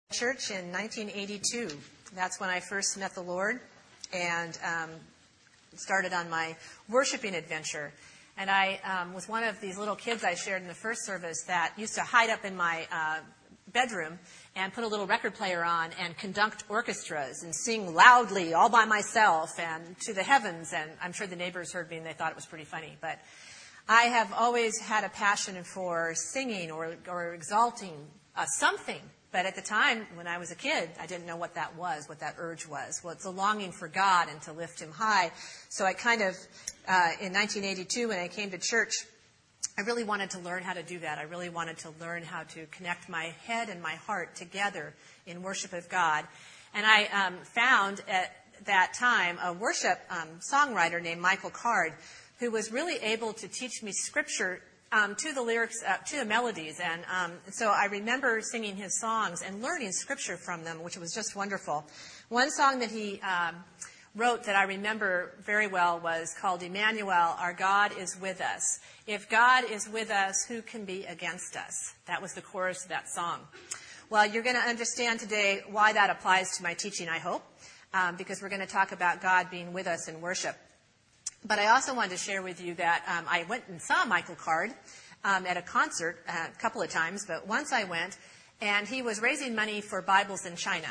Church in 1982. That's when I first met the Lord and started on my worshiping adventure. And I was one of these little kids I shared in the first service that used to hide up in my bedroom and put a little record player on and conduct orchestras and sing loudly all by myself and to the heavens. And I'm sure the neighbors heard me and they thought it was pretty funny. But I have always had a passion for singing or exalting something. But at the time, when I was a kid, I didn't know what that was, what that urge was. Well, it's a longing for God and to lift Him high. So I kind of, in 1982, when I came to church, I really wanted to learn how to do that. I really wanted to learn how to connect my head and my heart together in worship of God. And I found at that time a worship songwriter named Michael Card, who was really able to teach me Scripture to the lyrics, to the melodies. And so I remember singing his songs and learning Scripture from them, which was just wonderful. One song that he wrote that I remember very well was called Emmanuel, Our God is With Us. If God is with us, who can be against us? That was the chorus of that song. Well, you're going to understand today why that applies to my teaching, I hope, because we're going to talk about God being with us in worship. But I also wanted to share with you that I went and saw Michael Card at a concert a couple of times, but once I went, and he was raising money for Bibles in China.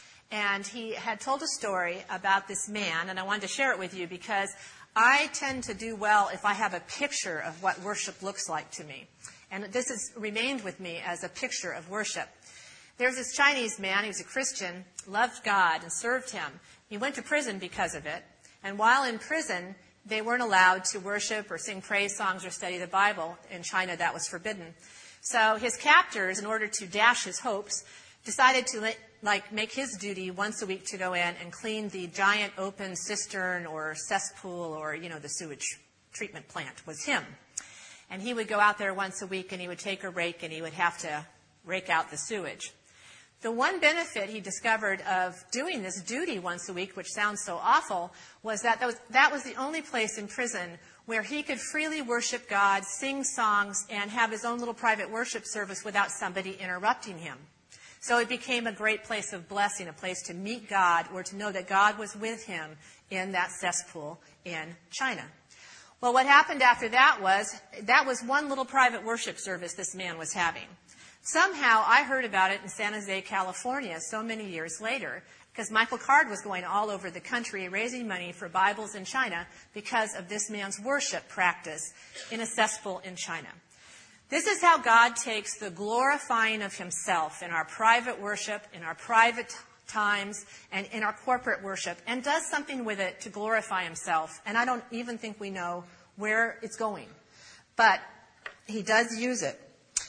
And he had told a story about this man, and I wanted to share it with you because I tend to do well if I have a picture of what worship looks like to me. And this has remained with me as a picture of worship. There's this Chinese man, he was a Christian, loved God and served Him. He went to prison because of it. And while in prison, they weren't allowed to worship or sing praise songs or study the Bible. In China, that was forbidden. So his captors, in order to dash his hopes, decided to make his duty once a week to go in and clean the giant open cistern or cesspool or, the sewage treatment plant was him. And he would go out there once a week and he would take a rake and he would have to rake out the sewage. The one benefit he discovered of doing this duty once a week, which sounds so awful, was that was the only place in prison where he could freely worship God, sing songs, and have his own little private worship service without somebody interrupting him. So it became a great place of blessing, a place to meet God or to know that God was with him in that cesspool in China. Well, what happened after that was one little private worship service this man was having. Somehow I heard about it in San Jose, California, so many years later, because Michael Card was going all over the country raising money for Bibles in China because of this man's worship practice in a cesspool in China. This is how God takes the glorifying of Himself in our private worship, in our private times, and in our corporate worship, and does something with it to glorify Himself. And I don't even think we know where it's going. But He does use it.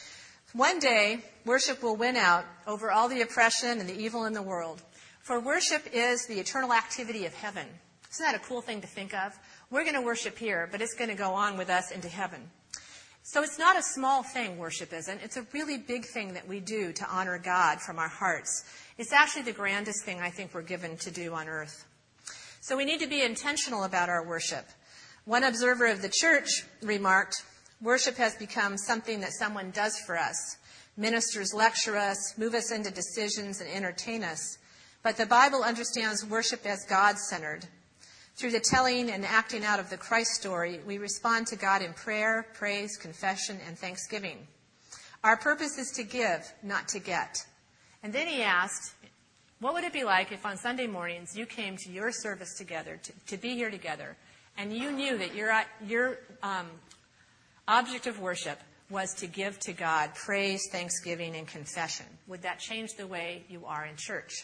One day, worship will win out over all the oppression and the evil in the world. For worship is the eternal activity of heaven. Isn't that a cool thing to think of? We're going to worship here, but it's going to go on with us into heaven. So it's not a small thing, worship isn't. It's a really big thing that we do to honor God from our hearts. It's actually the grandest thing I think we're given to do on earth. So we need to be intentional about our worship. One observer of the church remarked, worship has become something that someone does for us. Ministers lecture us, move us into decisions, and entertain us. But the Bible understands worship as God-centered. Through the telling and acting out of the Christ story, we respond to God in prayer, praise, confession, and thanksgiving. Our purpose is to give, not to get. And then he asked, what would it be like if on Sunday mornings you came to your service together, to be here together, and you knew that your object of worship was to give to God praise, thanksgiving, and confession? Would that change the way you are in church?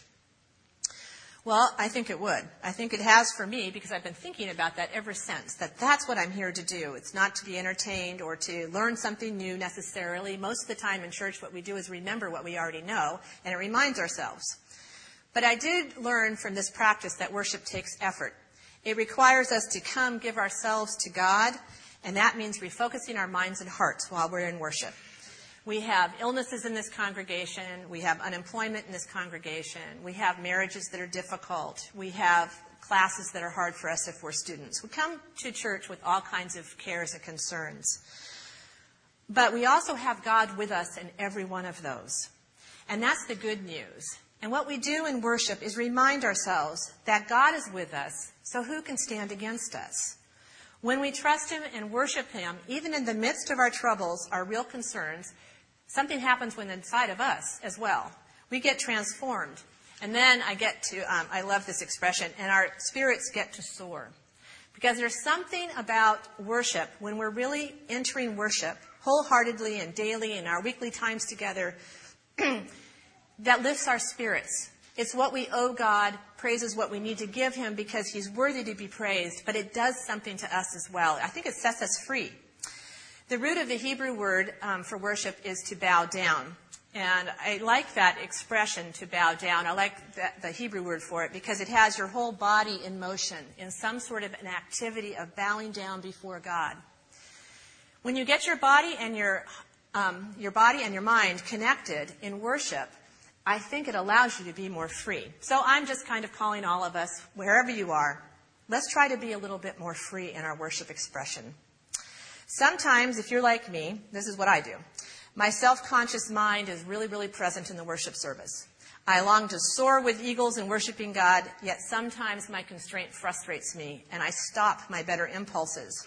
Well, I think it would. I think it has for me because I've been thinking about that ever since, that's what I'm here to do. It's not to be entertained or to learn something new necessarily. Most of the time in church what we do is remember what we already know, and it reminds ourselves. But I did learn from this practice that worship takes effort. It requires us to come give ourselves to God, and that means refocusing our minds and hearts while we're in worship. We have illnesses in this congregation. We have unemployment in this congregation. We have marriages that are difficult. We have classes that are hard for us if we're students. We come to church with all kinds of cares and concerns. But we also have God with us in every one of those. And that's the good news. And what we do in worship is remind ourselves that God is with us, so who can stand against us? When we trust him and worship him, even in the midst of our troubles, our real concerns, something happens within inside of us as well. We get transformed. And then I love this expression, and our spirits get to soar. Because there's something about worship, when we're really entering worship wholeheartedly and daily in our weekly times together, that lifts our spirits. It's what we owe God. Praise is what we need to give him because he's worthy to be praised, but it does something to us as well. I think it sets us free. The root of the Hebrew word for worship is to bow down. And I like that expression, to bow down. I like the Hebrew word for it because it has your whole body in motion in some sort of an activity of bowing down before God. When you get your body and your mind connected in worship, I think it allows you to be more free. So I'm just kind of calling all of us, wherever you are, let's try to be a little bit more free in our worship expression. Sometimes, if you're like me, this is what I do. My self-conscious mind is really, really present in the worship service. I long to soar with eagles in worshiping God, yet sometimes my constraint frustrates me, and I stop my better impulses.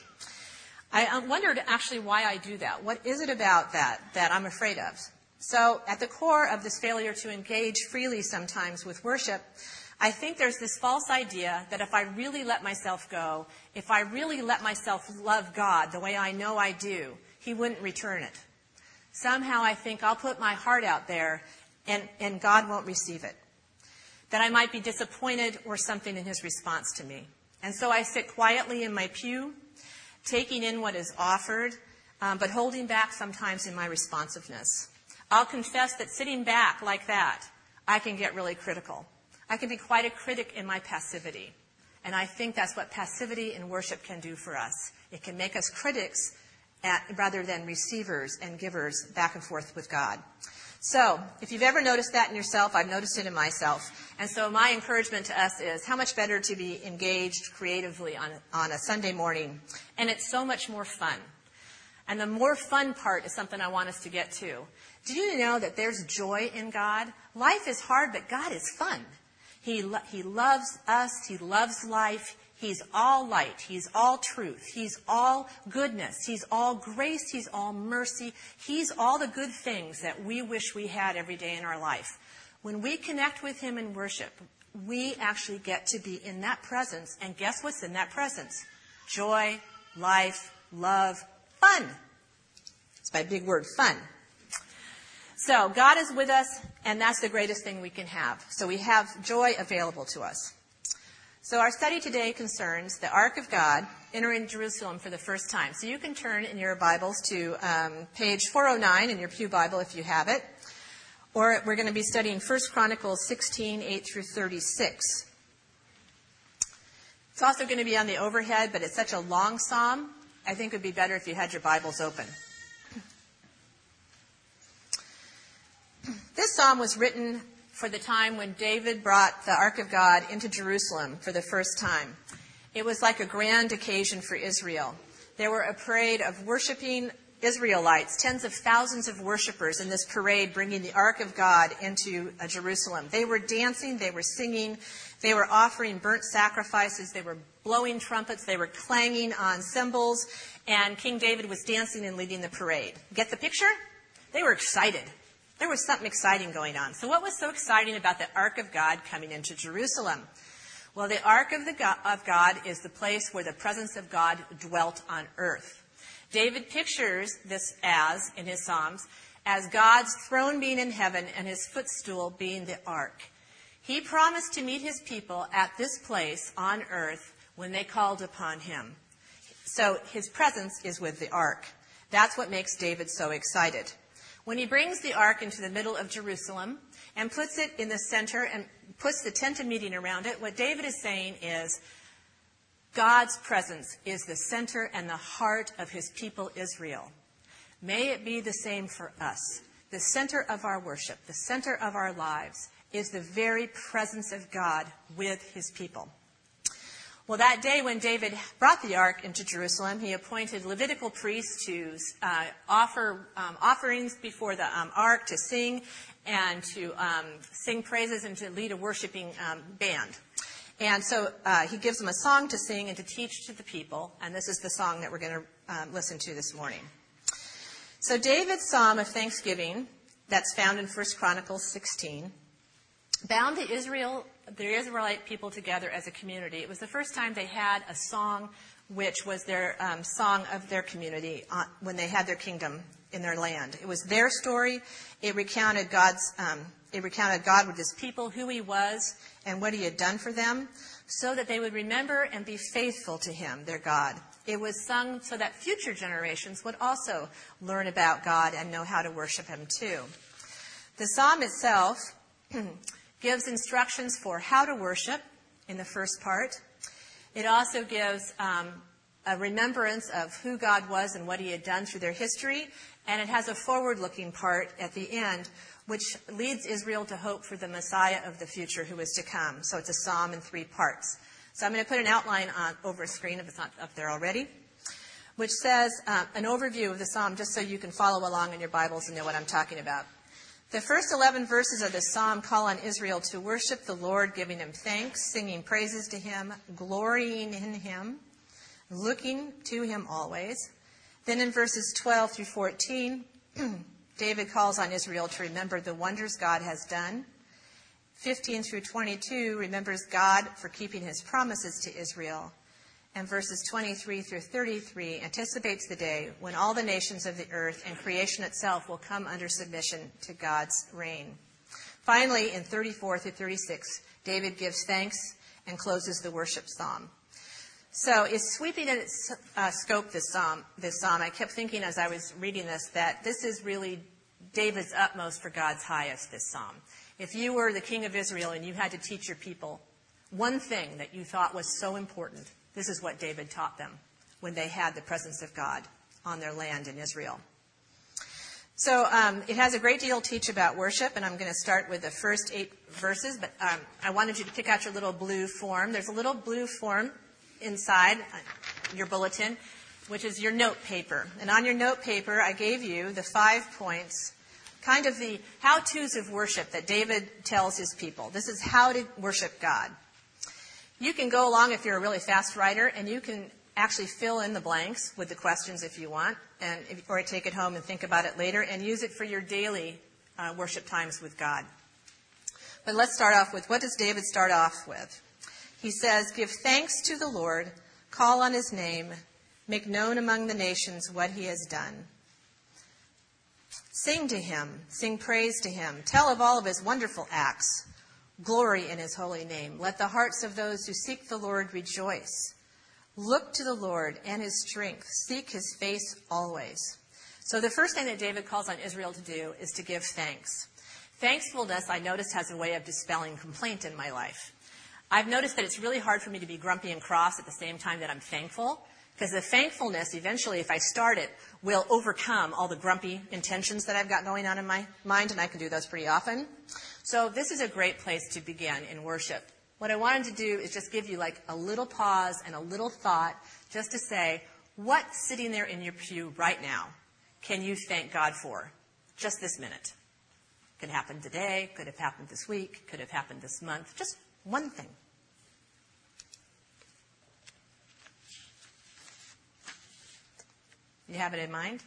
I wondered actually why I do that. What is it about that I'm afraid of? So at the core of this failure to engage freely sometimes with worship, I think there's this false idea that if I really let myself go, if I really let myself love God the way I know I do, he wouldn't return it. Somehow I think I'll put my heart out there and God won't receive it. That I might be disappointed or something in his response to me. And so I sit quietly in my pew, taking in what is offered, but holding back sometimes in my responsiveness. I'll confess that sitting back like that, I can get really critical. I can be quite a critic in my passivity. And I think that's what passivity in worship can do for us. It can make us critics rather than receivers and givers back and forth with God. So, if you've ever noticed that in yourself, I've noticed it in myself. And so my encouragement to us is how much better to be engaged creatively on a Sunday morning. And it's so much more fun. And the more fun part is something I want us to get to. Do you know that there's joy in God? Life is hard, but God is fun. He loves us. He loves life. He's all light. He's all truth. He's all goodness. He's all grace. He's all mercy. He's all the good things that we wish we had every day in our life. When we connect with him in worship, we actually get to be in that presence. And guess what's in that presence? Joy, life, love, fun. It's my big word, fun. So God is with us, and that's the greatest thing we can have. So we have joy available to us. So our study today concerns the Ark of God entering Jerusalem for the first time. So you can turn in your Bibles to page 409 in your Pew Bible if you have it. Or we're going to be studying 1 Chronicles 16, 8 through 36. It's also going to be on the overhead, but it's such a long psalm, I think it would be better if you had your Bibles open. This psalm was written for the time when David brought the Ark of God into Jerusalem for the first time. It was like a grand occasion for Israel. There were a parade of worshiping Israelites, tens of thousands of worshipers in this parade bringing the Ark of God into Jerusalem. They were dancing, they were singing, they were offering burnt sacrifices, they were blowing trumpets, they were clanging on cymbals, and King David was dancing and leading the parade. Get the picture? They were excited. There was something exciting going on. So what was so exciting about the Ark of God coming into Jerusalem? Well, the Ark of God is the place where the presence of God dwelt on earth. David pictures this as, in his Psalms, as God's throne being in heaven and his footstool being the Ark. He promised to meet his people at this place on earth when they called upon him. So his presence is with the Ark. That's what makes David so excited. When he brings the Ark into the middle of Jerusalem and puts it in the center and puts the tent of meeting around it, what David is saying is God's presence is the center and the heart of his people Israel. May it be the same for us. The center of our worship, the center of our lives, is the very presence of God with his people. Well, that day when David brought the ark into Jerusalem, he appointed Levitical priests to offer offerings before the ark, to sing and to sing praises and to lead a worshiping band. And so he gives them a song to sing and to teach to the people, and this is the song that we're going to listen to this morning. So David's psalm of thanksgiving, that's found in 1 Chronicles 16, bound the Israelite people together as a community. It was the first time they had a song which was their song of their community when they had their kingdom in their land. It was their story. It recounted God with his people, who he was, and what he had done for them, so that they would remember and be faithful to him, their God. It was sung so that future generations would also learn about God and know how to worship him too. The psalm itself gives instructions for how to worship in the first part. It also gives a remembrance of who God was and what he had done through their history. And it has a forward-looking part at the end, which leads Israel to hope for the Messiah of the future who is to come. So it's a psalm in 3 parts. So I'm going to put an outline over a screen if it's not up there already, which says an overview of the psalm just so you can follow along in your Bibles and know what I'm talking about. The first 11 verses of the psalm call on Israel to worship the Lord, giving him thanks, singing praises to him, glorying in him, looking to him always. Then in verses 12 through 14, David calls on Israel to remember the wonders God has done. 15 through 22 remembers God for keeping his promises to Israel. And verses 23 through 33 anticipates the day when all the nations of the earth and creation itself will come under submission to God's reign. Finally, in 34 through 36, David gives thanks and closes the worship psalm. So it's sweeping in its scope, this psalm. I kept thinking as I was reading this that this is really David's utmost for God's highest, this psalm. If you were the king of Israel and you had to teach your people one thing that you thought was so important, this is what David taught them when they had the presence of God on their land in Israel. So it has a great deal to teach about worship, and I'm going to start with the first 8 verses, but I wanted you to pick out your little blue form. There's a little blue form inside your bulletin, which is your note paper. And on your note paper, I gave you the 5 points, kind of the how-tos of worship that David tells his people. This is how to worship God. You can go along if you're a really fast writer, and you can actually fill in the blanks with the questions if you want, or take it home and think about it later and use it for your daily worship times with God. But let's start off with, what does David start off with? He says, give thanks to the Lord, call on his name, make known among the nations what he has done. Sing to him, sing praise to him, tell of all of his wonderful acts. Glory in his holy name. Let the hearts of those who seek the Lord rejoice. Look to the Lord and his strength. Seek his face always. So the first thing that David calls on Israel to do is to give thanks. Thankfulness, I noticed, has a way of dispelling complaint in my life. I've noticed that it's really hard for me to be grumpy and cross at the same time that I'm thankful, because the thankfulness, eventually, if I start it, will overcome all the grumpy intentions that I've got going on in my mind, and I can do those pretty often. So this is a great place to begin in worship. What I wanted to do is just give you like a little pause and a little thought just to say, what's sitting there in your pew right now can you thank God for? Just this minute. Could happen today, could have happened this week, could have happened this month. Just one thing. You have it in mind?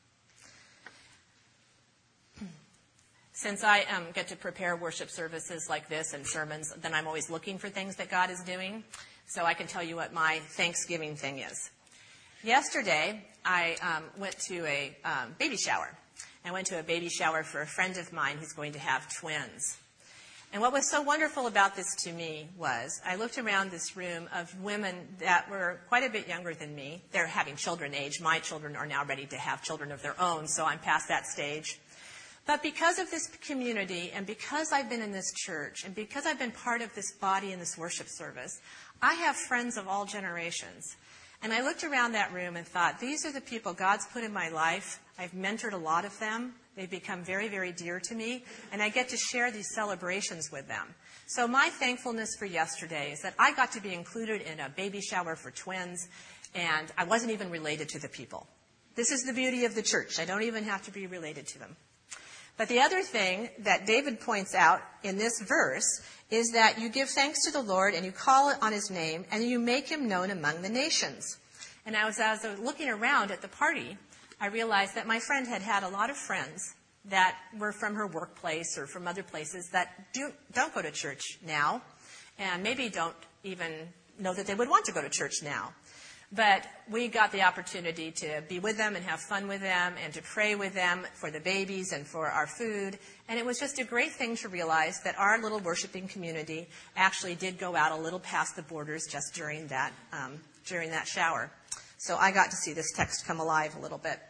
Since I get to prepare worship services like this and sermons, then I'm always looking for things that God is doing. So I can tell you what my Thanksgiving thing is. Yesterday, I went to a baby shower. I went to a baby shower for a friend of mine who's going to have twins. And what was so wonderful about this to me was I looked around this room of women that were quite a bit younger than me. They're having children age. My children are now ready to have children of their own, so I'm past that stage. But because of this community and because I've been in this church and because I've been part of this body in this worship service, I have friends of all generations. And I looked around that room and thought, these are the people God's put in my life. I've mentored a lot of them. They've become very, very dear to me. And I get to share these celebrations with them. So my thankfulness for yesterday is that I got to be included in a baby shower for twins, and I wasn't even related to the people. This is the beauty of the church. I don't even have to be related to them. But the other thing that David points out in this verse is that you give thanks to the Lord and you call on his name and you make him known among the nations. And as I was looking around at the party, I realized that my friend had a lot of friends that were from her workplace or from other places that don't go to church now and maybe don't even know that they would want to go to church now. But we got the opportunity to be with them and have fun with them and to pray with them for the babies and for our food. And it was just a great thing to realize that our little worshiping community actually did go out a little past the borders just during that shower. So I got to see this text come alive a little bit.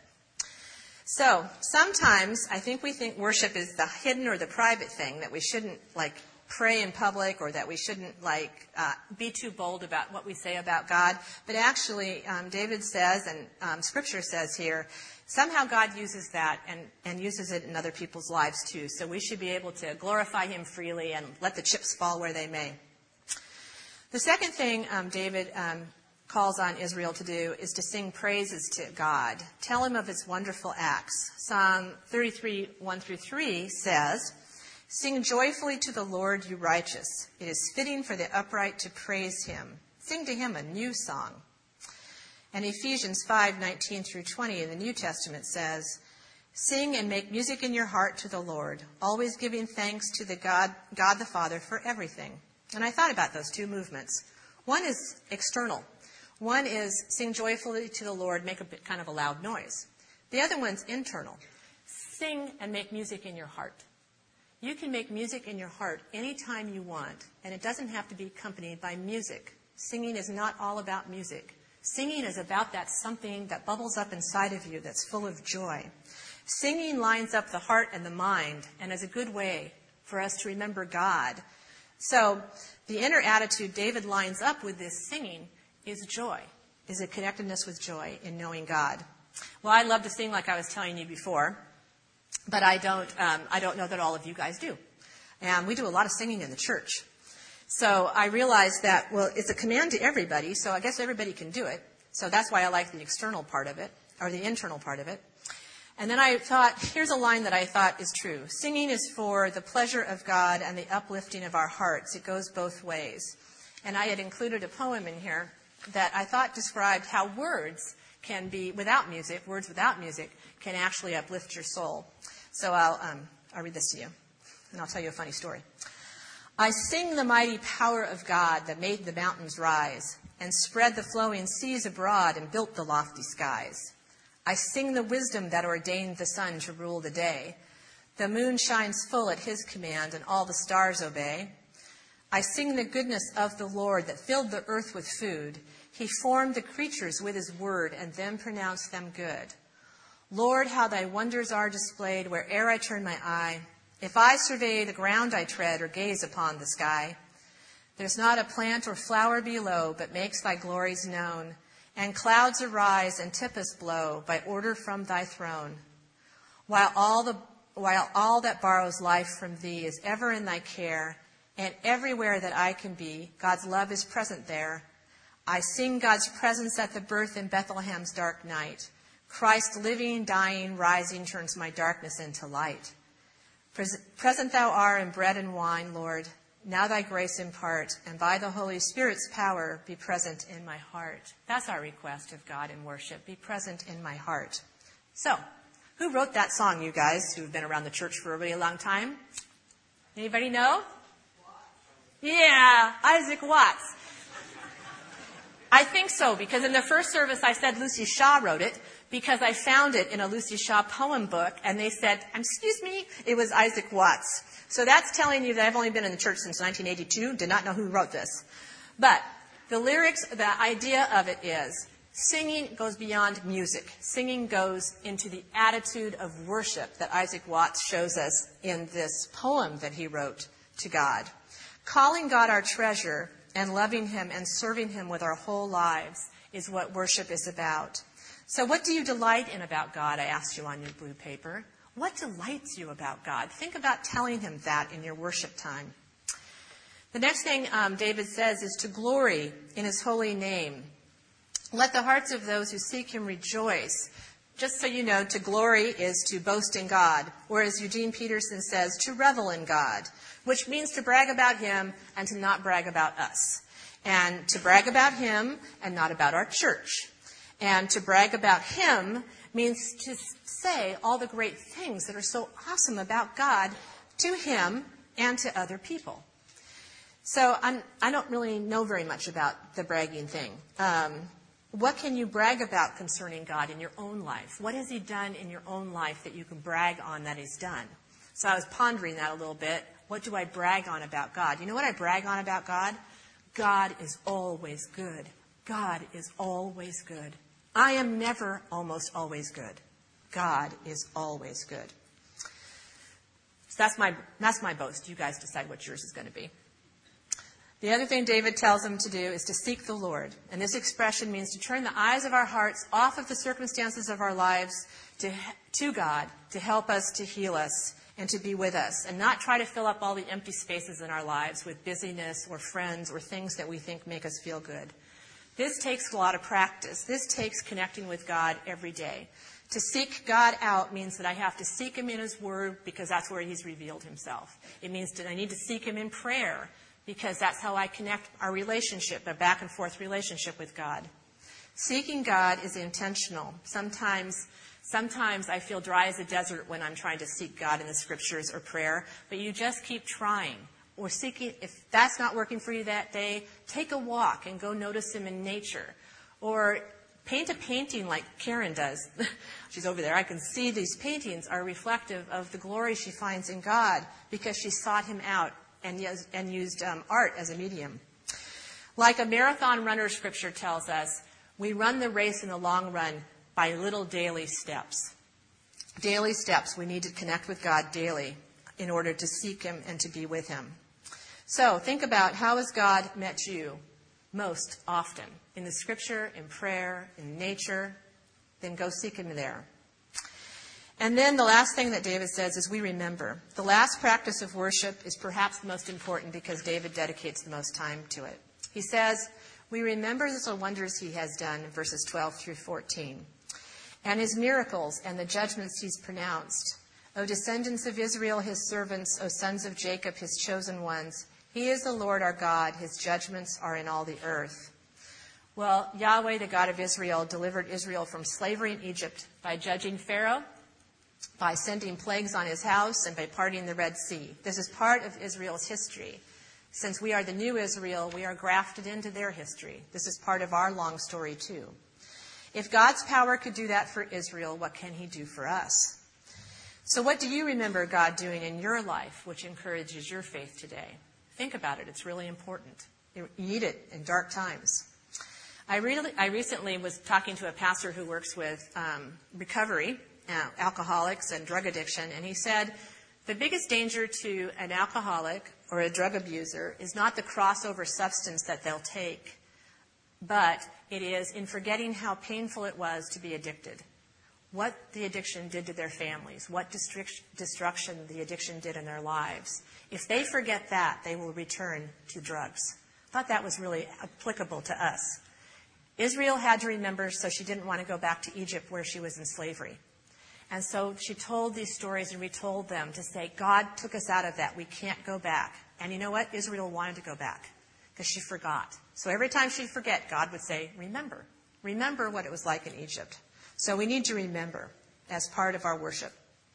So sometimes I think we think worship is the hidden or the private thing, that we shouldn't pray in public or that we shouldn't be too bold about what we say about God. But actually, David says, and Scripture says here, somehow God uses that and uses it in other people's lives too. So we should be able to glorify him freely and let the chips fall where they may. The second thing David calls on Israel to do is to sing praises to God. Tell him of his wonderful acts. Psalm 33, 1-3 says, "Sing joyfully to the Lord, you righteous. It is fitting for the upright to praise him. Sing to him a new song." And Ephesians 5:19-20 in the New Testament says, "Sing and make music in your heart to the Lord, always giving thanks to the God the Father for everything." And I thought about those two movements. One is external. One is sing joyfully to the Lord, make a bit kind of a loud noise. The other one's internal. Sing and make music in your heart. You can make music in your heart anytime you want, and it doesn't have to be accompanied by music. Singing is not all about music. Singing is about that something that bubbles up inside of you that's full of joy. Singing lines up the heart and the mind and is a good way for us to remember God. So the inner attitude David lines up with this singing is joy, is a connectedness with joy in knowing God. Well, I love to sing like I was telling you before, but I don't know that all of you guys do. And we do a lot of singing in the church. So I realized that, well, it's a command to everybody, so I guess everybody can do it. So that's why I like the external part of it, or the internal part of it. And then I thought, here's a line that I thought is true. Singing is for the pleasure of God and the uplifting of our hearts. It goes both ways. And I had included a poem in here that I thought described how words can be, words without music can actually uplift your soul. So I'll read this to you, and I'll tell you a funny story. "I sing the mighty power of God that made the mountains rise and spread the flowing seas abroad and built the lofty skies. I sing the wisdom that ordained the sun to rule the day. The moon shines full at his command and all the stars obey. I sing the goodness of the Lord that filled the earth with food. He formed the creatures with his word and then pronounced them good. Lord, how thy wonders are displayed where'er I turn my eye. If I survey the ground I tread or gaze upon the sky, there's not a plant or flower below but makes thy glories known, and clouds arise and tempests blow by order from thy throne. While all that borrows life from thee is ever in thy care, and everywhere that I can be, God's love is present there. I sing God's presence at the birth in Bethlehem's dark night. Christ living, dying, rising turns my darkness into light. Present thou art in bread and wine, Lord. Now thy grace impart, and by the Holy Spirit's power be present in my heart." That's our request of God in worship. Be present in my heart. So, who wrote that song, you guys who've been around the church for a really long time? Anybody know? Yeah, Isaac Watts. I think so, because in the first service I said Lucy Shaw wrote it, because I found it in a Lucy Shaw poem book, and they said, excuse me, it was Isaac Watts. So that's telling you that I've only been in the church since 1982, did not know who wrote this. But the lyrics, the idea of it is, singing goes beyond music. Singing goes into the attitude of worship that Isaac Watts shows us in this poem that he wrote to God. Calling God our treasure and loving him and serving him with our whole lives is what worship is about. So what do you delight in about God? I asked you on your blue paper. What delights you about God? Think about telling him that in your worship time. The next thing David says is to glory in his holy name. Let the hearts of those who seek him rejoice. Just so you know, to glory is to boast in God, or as Eugene Peterson says, to revel in God, which means to brag about him and to not brag about us. And to brag about him and not about our church. And to brag about him means to say all the great things that are so awesome about God to him and to other people. So I don't really know very much about the bragging thing. What can you brag about concerning God in your own life? What has he done in your own life that you can brag on that he's done? So I was pondering that a little bit. What do I brag on about God? You know what I brag on about God? God is always good. God is always good. I am never almost always good. God is always good. So that's my boast. You guys decide what yours is going to be. The other thing David tells him to do is to seek the Lord. And this expression means to turn the eyes of our hearts off of the circumstances of our lives to God, to help us, to heal us, and to be with us, and not try to fill up all the empty spaces in our lives with busyness or friends or things that we think make us feel good. This takes a lot of practice. This takes connecting with God every day. To seek God out means that I have to seek him in his word because that's where he's revealed himself. It means that I need to seek him in prayer because that's how I connect our relationship, a back and forth relationship with God. Seeking God is intentional. Sometimes I feel dry as a desert when I'm trying to seek God in the scriptures or prayer, but you just keep trying. Or seeking, if that's not working for you that day, take a walk and go notice him in nature. Or paint a painting like Karen does. She's over there. I can see these paintings are reflective of the glory she finds in God because she sought him out and used art as a medium. Like a marathon runner, scripture tells us, we run the race in the long run by little daily steps. Daily steps. We need to connect with God daily in order to seek him and to be with him. So think about, how has God met you most often? In the scripture, in prayer, in nature? Then go seek him there. And then the last thing that David says is we remember. The last practice of worship is perhaps the most important because David dedicates the most time to it. He says, we remember the wonders he has done, verses 12 through 14, and his miracles and the judgments he's pronounced. O descendants of Israel, his servants, O sons of Jacob, his chosen ones, he is the Lord our God. His judgments are in all the earth. Well, Yahweh, the God of Israel, delivered Israel from slavery in Egypt by judging Pharaoh, by sending plagues on his house, and by parting the Red Sea. This is part of Israel's history. Since we are the new Israel, we are grafted into their history. This is part of our long story, too. If God's power could do that for Israel, what can he do for us? So what do you remember God doing in your life which encourages your faith today? Think about it. It's really important. You need it in dark times. I recently was talking to a pastor who works with recovery, alcoholics and drug addiction, and he said the biggest danger to an alcoholic or a drug abuser is not the crossover substance that they'll take, but it is in forgetting how painful it was to be addicted, what the addiction did to their families, what destruction the addiction did in their lives. If they forget that, they will return to drugs. I thought that was really applicable to us. Israel had to remember, so she didn't want to go back to Egypt where she was in slavery. And so she told these stories and retold them to say, God took us out of that. We can't go back. And you know what? Israel wanted to go back because she forgot. So every time she'd forget, God would say, remember. Remember what it was like in Egypt. So we need to remember as part of our worship.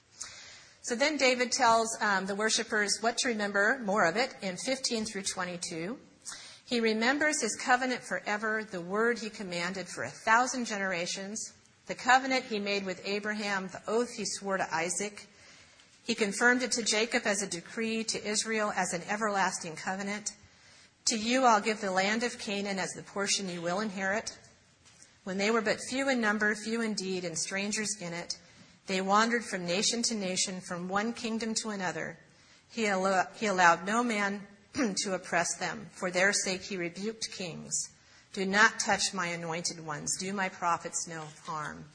So then David tells the worshipers what to remember, more of it, in 15 through 22. He remembers his covenant forever, the word he commanded for 1,000 generations, the covenant he made with Abraham, the oath he swore to Isaac. He confirmed it to Jacob as a decree, to Israel as an everlasting covenant. To you I'll give the land of Canaan as the portion you will inherit. When they were but few in number, few indeed, and strangers in it, they wandered from nation to nation, from one kingdom to another. He allowed no man to oppress them. For their sake he rebuked kings. Do not touch my anointed ones. Do my prophets no harm.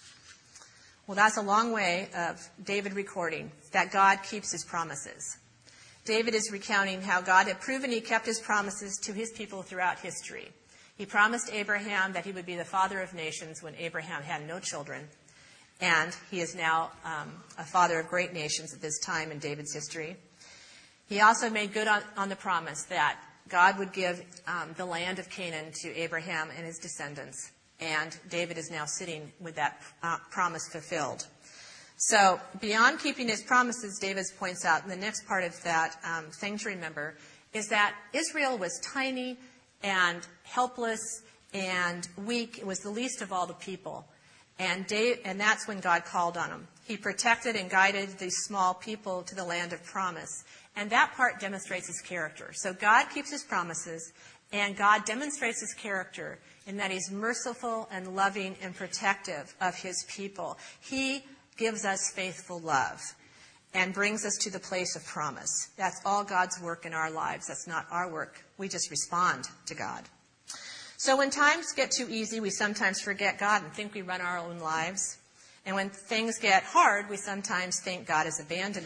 Well, that's a long way of David recording that God keeps his promises. David is recounting how God had proven he kept his promises to his people throughout history. He promised Abraham that he would be the father of nations when Abraham had no children. and he is now a father of great nations at this time in David's history. He also made good on the promise that God would give the land of Canaan to Abraham and his descendants, and David is now sitting with that promise fulfilled. So beyond keeping his promises, David points out in the next part of that thing to remember is that Israel was tiny and helpless and weak. It was the least of all the people. And that's when God called on him. He protected and guided these small people to the land of promise. And that part demonstrates his character. So God keeps his promises, and God demonstrates his character in that he's merciful and loving and protective of his people. He gives us faithful love and brings us to the place of promise. That's all God's work in our lives. That's not our work. We just respond to God. So when times get too easy, we sometimes forget God and think we run our own lives. And when things get hard, we sometimes think God is abandoning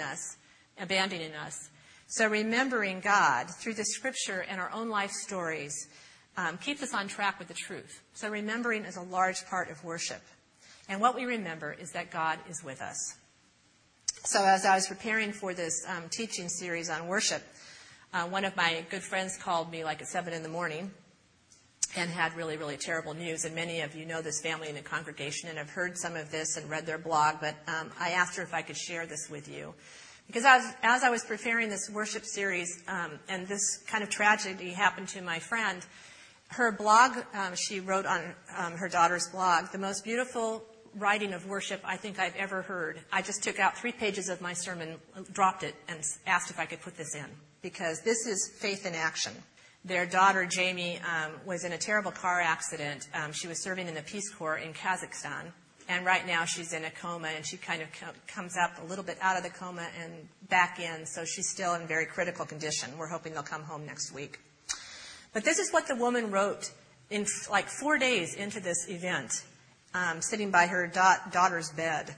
us. So remembering God through the Scripture and our own life stories keeps us on track with the truth. So remembering is a large part of worship. And what we remember is that God is with us. So as I was preparing for this teaching series on worship, one of my good friends called me like at 7 in the morning and had really, really terrible news. And many of you know this family in the congregation and have heard some of this and read their blog. But I asked her if I could share this with you. Because as I was preparing this worship series, and this kind of tragedy happened to my friend, her blog, she wrote on her daughter's blog, the most beautiful writing of worship I think I've ever heard. I just took out 3 pages of my sermon, dropped it, and asked if I could put this in. Because this is faith in action. Their daughter, Jamie, was in a terrible car accident. She was serving in the Peace Corps in Kazakhstan. And right now she's in a coma, and she kind of comes up a little bit out of the coma and back in. So she's still in very critical condition. We're hoping they'll come home next week. But this is what the woman wrote in like 4 days into this event, sitting by her daughter's bed.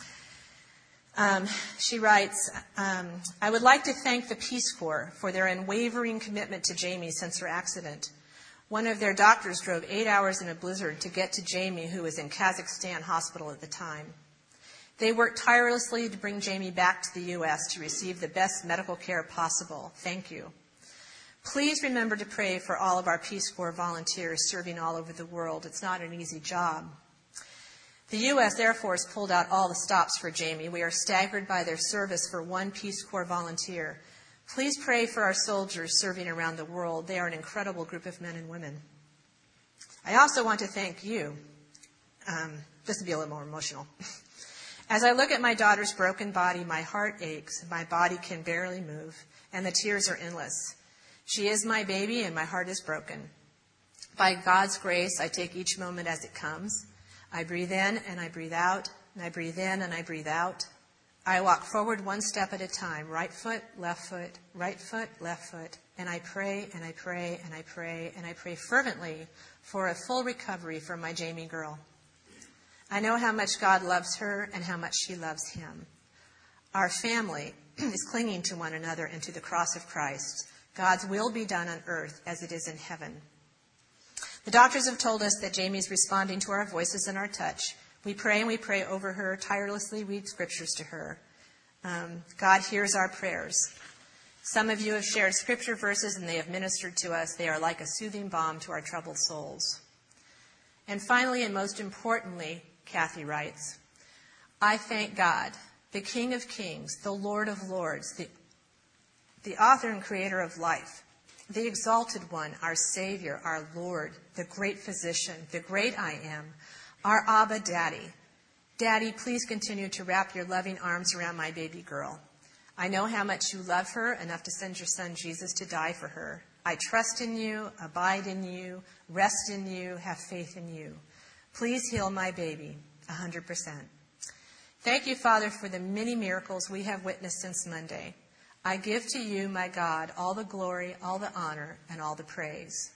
She writes, I would like to thank the Peace Corps for their unwavering commitment to Jamie since her accident. One of their doctors drove 8 hours in a blizzard to get to Jamie, who was in Kazakhstan hospital at the time. They worked tirelessly to bring Jamie back to the U.S. to receive the best medical care possible. Thank you. Please remember to pray for all of our Peace Corps volunteers serving all over the world. It's not an easy job. The U.S. Air Force pulled out all the stops for Jamie. We are staggered by their service for one Peace Corps volunteer. Please pray for our soldiers serving around the world. They are an incredible group of men and women. I also want to thank you, just to be a little more emotional. As I look at my daughter's broken body, my heart aches, my body can barely move, and the tears are endless. She is my baby, and my heart is broken. By God's grace, I take each moment as it comes. I breathe in, and I breathe out, and I breathe in, and I breathe out. I walk forward one step at a time, right foot, left foot, right foot, left foot, and I pray, and I pray, and I pray, and I pray fervently for a full recovery for my Jamie girl. I know how much God loves her and how much she loves him. Our family is clinging to one another and to the cross of Christ. God's will be done on earth as it is in heaven. The doctors have told us that Jamie is responding to our voices and our touch. We pray and we pray over her, tirelessly read scriptures to her. God hears our prayers. Some of you have shared scripture verses and they have ministered to us. They are like a soothing balm to our troubled souls. And finally, and most importantly, Kathy writes, I thank God, the King of Kings, the Lord of Lords, the author and creator of life, the exalted one, our Savior, our Lord, the great physician, the great I am, our Abba Daddy. Daddy, please continue to wrap your loving arms around my baby girl. I know how much you love her, enough to send your son Jesus to die for her. I trust in you, abide in you, rest in you, have faith in you. Please heal my baby 100%. Thank you, Father, for the many miracles we have witnessed since Monday. I give to you, my God, all the glory, all the honor, and all the praise.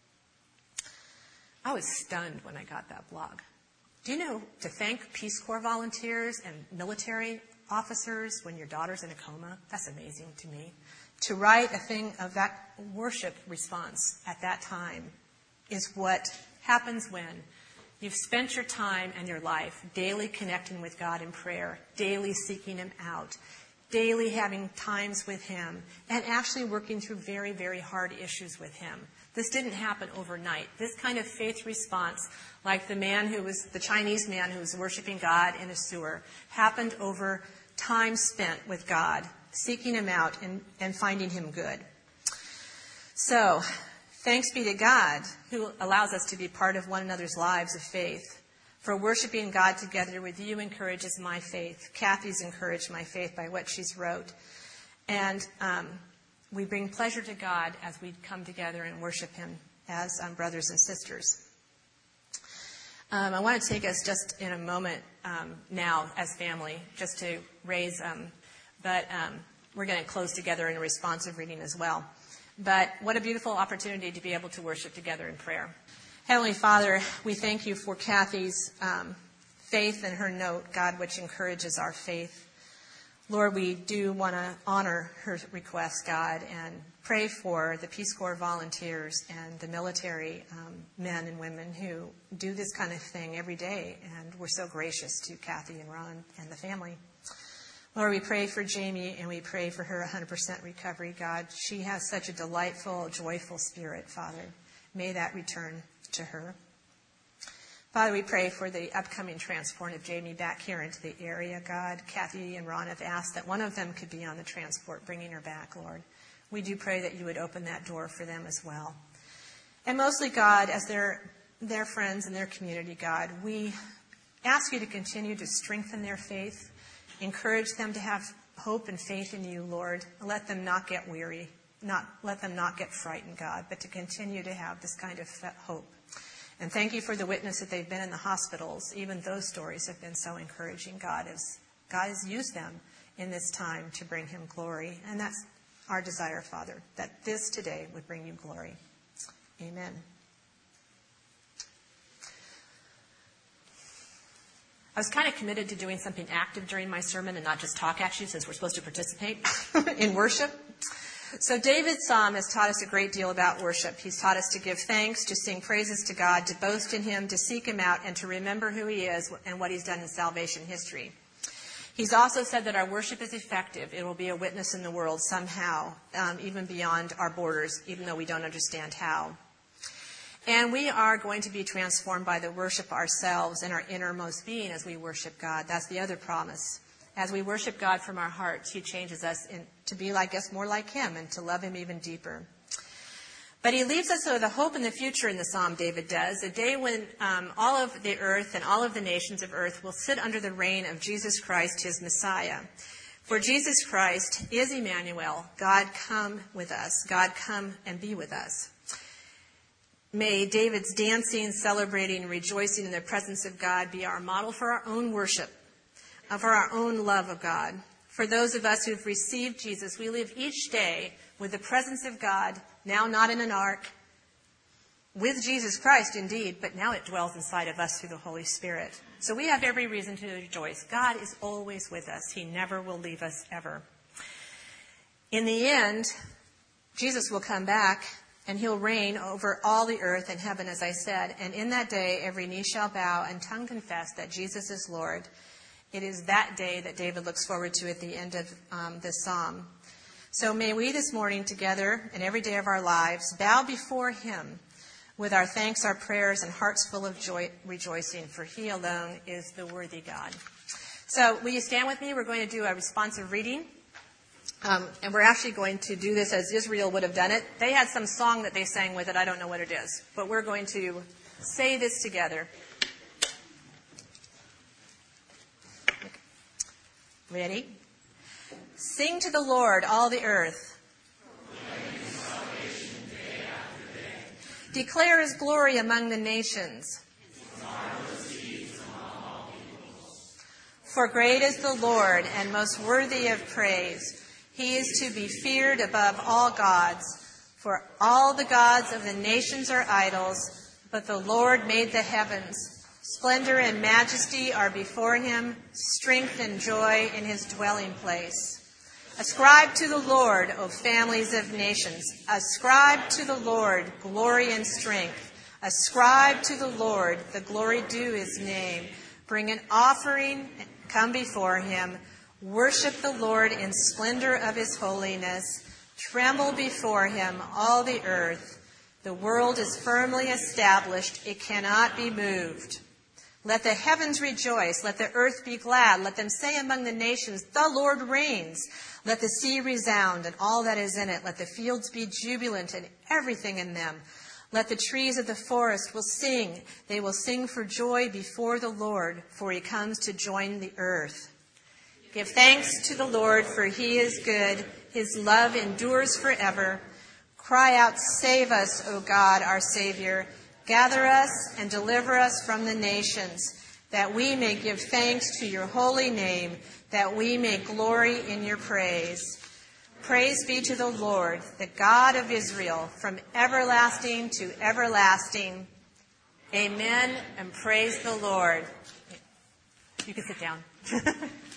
I was stunned when I got that blog. Do you know to thank Peace Corps volunteers and military officers when your daughter's in a coma? That's amazing to me. To write a thing of that worship response at that time is what happens when You've spent your time and your life daily connecting with God in prayer, daily seeking him out, daily having times with him, and actually working through very, very hard issues with him. This didn't happen overnight. This kind of faith response, like the Chinese man who was worshiping God in a sewer, happened over time spent with God, seeking him out and finding him good. So, thanks be to God who allows us to be part of one another's lives of faith. For worshiping God together with you encourages my faith. Kathy's encouraged my faith by what she's wrote. And we bring pleasure to God as we come together and worship him as brothers and sisters. I want to take us just in a moment now as family, just to raise, but we're going to close together in a responsive reading as well. But what a beautiful opportunity to be able to worship together in prayer. Heavenly Father, we thank you for Kathy's faith and her note, God, which encourages our faith. Lord, we do want to honor her request, God, and pray for the Peace Corps volunteers and the military men and women who do this kind of thing every day. And we're so gracious to Kathy and Ron and the family. Lord, we pray for Jamie and we pray for her 100% recovery, God. She has such a delightful, joyful spirit, Father. May that return to her. Father, we pray for the upcoming transport of Jamie back here into the area, God. Kathy and Ron have asked that one of them could be on the transport, bringing her back, Lord. We do pray that you would open that door for them as well. And mostly, God, as their friends and their community, God, we ask you to continue to strengthen their faith, encourage them to have hope and faith in you, Lord. Let them not get weary, let them not get frightened, God, but to continue to have this kind of hope. And thank you for the witness that they've been in the hospitals. Even those stories have been so encouraging, God, as God has used them in this time to bring him glory. And that's our desire, Father, that this today would bring you glory. Amen. I was kind of committed to doing something active during my sermon and not just talk, actually, since we're supposed to participate in worship. So David's psalm has taught us a great deal about worship. He's taught us to give thanks, to sing praises to God, to boast in him, to seek him out, and to remember who he is and what he's done in salvation history. He's also said that our worship is effective. It will be a witness in the world somehow, even beyond our borders, even though we don't understand how. And we are going to be transformed by the worship ourselves and our innermost being as we worship God. That's the other promise. As we worship God from our hearts, he changes us to be like us, more like him, and to love him even deeper. But he leaves us with a hope in the future in the psalm, David does, a day when all of the earth and all of the nations of earth will sit under the reign of Jesus Christ, his Messiah. For Jesus Christ is Emmanuel, God come with us, God come and be with us. May David's dancing, celebrating, rejoicing in the presence of God be our model for our own worship, for our own love of God. For those of us who've received Jesus, we live each day with the presence of God, now not in an ark, with Jesus Christ indeed, but now it dwells inside of us through the Holy Spirit. So we have every reason to rejoice. God is always with us. He never will leave us ever. In the end, Jesus will come back and he'll reign over all the earth and heaven, as I said. And in that day, every knee shall bow and tongue confess that Jesus is Lord. It is that day that David looks forward to at the end of this psalm. So may we this morning together and every day of our lives bow before him with our thanks, our prayers, and hearts full of joy, rejoicing, for he alone is the worthy God. So will you stand with me? We're going to do a responsive reading. And we're actually going to do this as Israel would have done it. They had some song that they sang with it. I don't know what it is. But we're going to say this together. Ready? Sing to the Lord, all the earth. Declare his glory among the nations. For great is the Lord and most worthy of praise. He is to be feared above all gods. For all the gods of the nations are idols, but the Lord made the heavens. Splendor and majesty are before him, strength and joy in his dwelling place. Ascribe to the Lord, O families of nations. Ascribe to the Lord glory and strength. Ascribe to the Lord the glory due his name. Bring an offering, come before him. Worship the Lord in splendor of his holiness. Tremble before him, all the earth. The world is firmly established. It cannot be moved. Let the heavens rejoice. Let the earth be glad. Let them say among the nations, the Lord reigns. Let the sea resound and all that is in it. Let the fields be jubilant and everything in them. Let the trees of the forest will sing. They will sing for joy before the Lord, for he comes to join the earth. Give thanks to the Lord, for he is good. His love endures forever. Cry out, save us, O God, our Savior. Gather us and deliver us from the nations, that we may give thanks to your holy name, that we may glory in your praise. Praise be to the Lord, the God of Israel, from everlasting to everlasting. Amen, and praise the Lord. You can sit down.